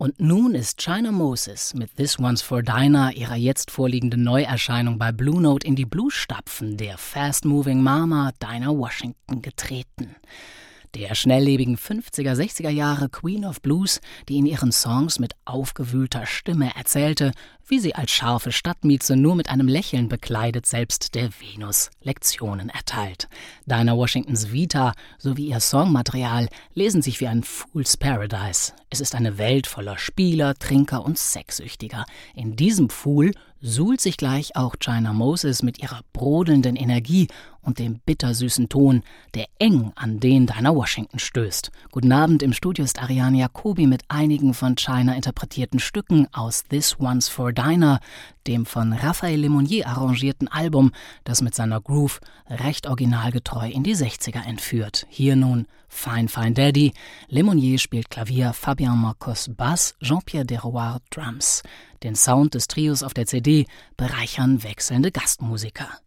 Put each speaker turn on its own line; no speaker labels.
Und nun ist China Moses mit This One's for Dinah, ihrer jetzt vorliegenden Neuerscheinung bei Blue Note, in die Bluesstapfen der Fast-Moving Mama Dinah Washington getreten. Der schnelllebigen 50er, 60er Jahre Queen of Blues, die in ihren Songs mit aufgewühlter Stimme erzählte, wie sie als scharfe Stadtmieze nur mit einem Lächeln bekleidet selbst der Venus Lektionen erteilt. Dinah Washingtons Vita sowie ihr Songmaterial lesen sich wie ein Fool's Paradise. Es ist eine Welt voller Spieler, Trinker und Sexsüchtiger. In diesem Pool suhlt sich gleich auch China Moses mit ihrer brodelnden Energie und dem bittersüßen Ton, der eng an den Dinah Washington stößt. Guten Abend, im Studio ist Ariane Jacobi mit einigen von China interpretierten Stücken aus This One's for Dinah, dem von Raphael Lemonnier arrangierten Album, das mit seiner Groove recht originalgetreu in die 60er entführt. Hier nun Fine Fine Daddy, Lemonnier spielt Klavier, Fabien Marcos Bass, Jean-Pierre Derouard Drums. Den Sound des Trios auf der CD bereichern wechselnde Gastmusiker.